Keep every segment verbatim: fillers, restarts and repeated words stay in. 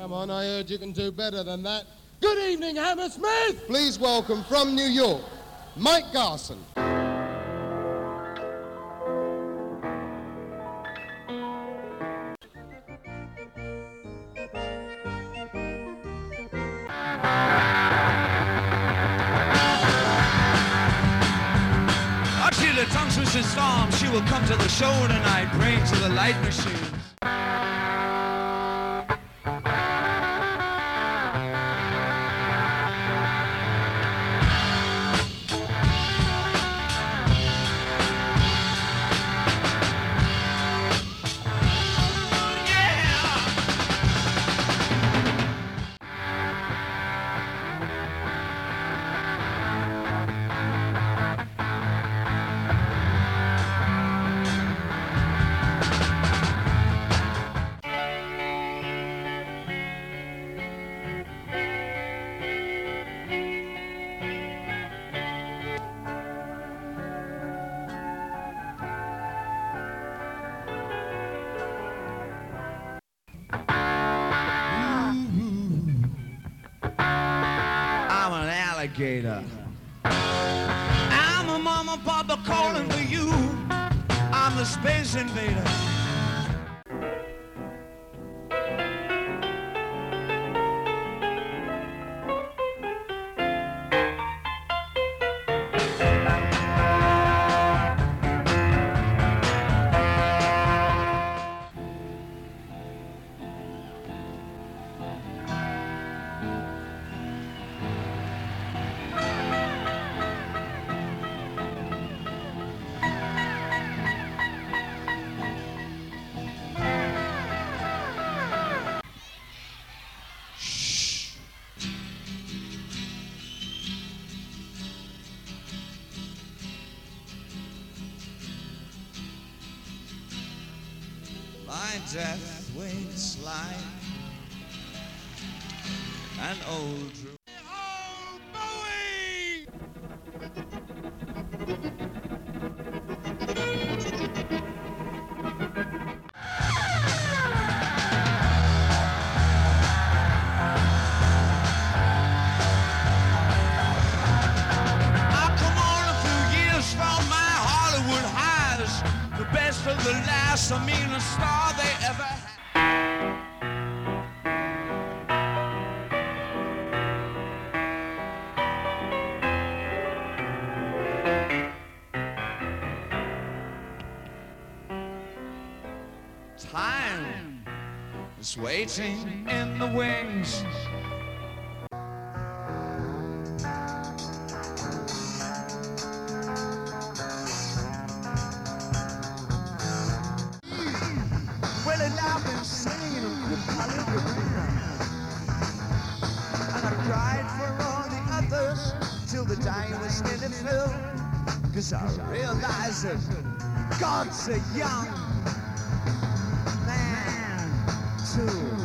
Come on, I heard you can do better than that. Good evening, Hammersmith! Please welcome from New York, Mike Garson. Until the tongue twisted storm, she will come to the show tonight, praying to the light machine. Alligator. I'm a mama papa calling for you. I'm the space invader. My death waits like an old true. Oh, Bowie! I'll come on a few years from my Hollywood highs. The best of the last, I mean a star they ever had. Time is waiting in the wings. Well, and I've been singing a hallelujah, and I cried for all the others till the day was nearly filled, 'cause I realized that God's a young man too.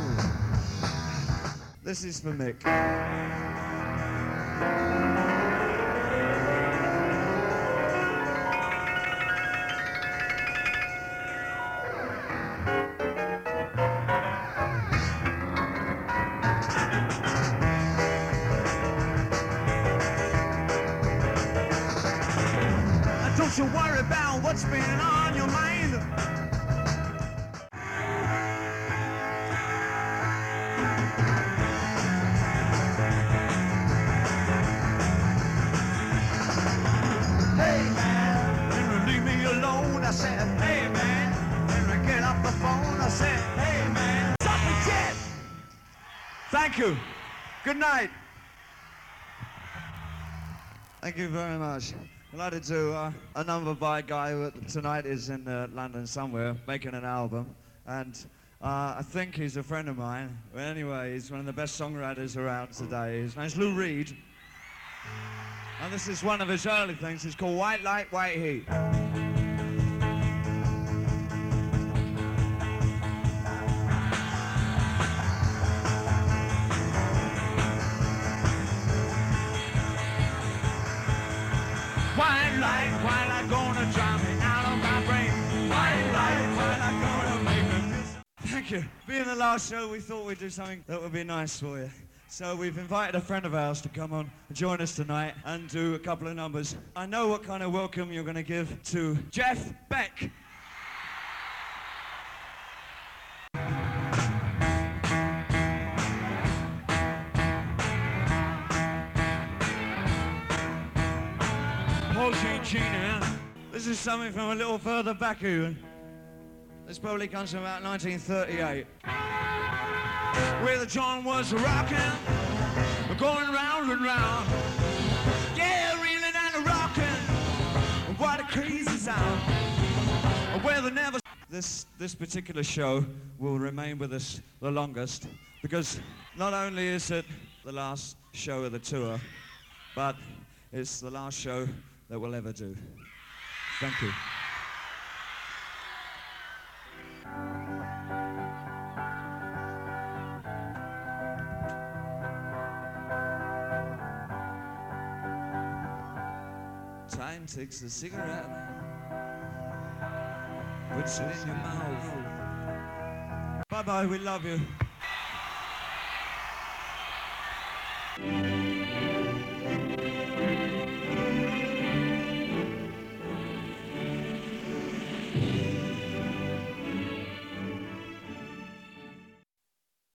This is for Mick. Don't you worry about what's been on your mind. Hey man, when you leave me alone, I said, hey man. When I get off the phone, I said, hey man. Stop it, Jet! Thank you. Good night. Thank you very much. I'd like to do uh, a number by a guy who tonight is in uh, London somewhere making an album, and uh, I think he's a friend of mine. But anyway, he's one of the best songwriters around today. His name's Lou Reed, and this is one of his early things. It's called White Light, White Heat. White light, white light gonna drive me out of my brain. White light, white light gonna make me miss. Thank thank you. Being the last show, we thought we'd do something that would be nice for you. So we've invited a friend of ours to come on and join us tonight and do a couple of numbers. I know what kind of welcome you're going to give to Jeff Beck. Paul Jean Gina. This is something from a little further back even. This probably comes from about nineteen thirty-eight. Where the John was rocking, going round and round. Yeah, reeling and rocking. What a crazy sound. Where the never. This this particular show will remain with us the longest because not only is it the last show of the tour, but it's the last show that we'll ever do. Thank you. Time takes a cigarette, puts it in your mouth. Bye-bye, we love you.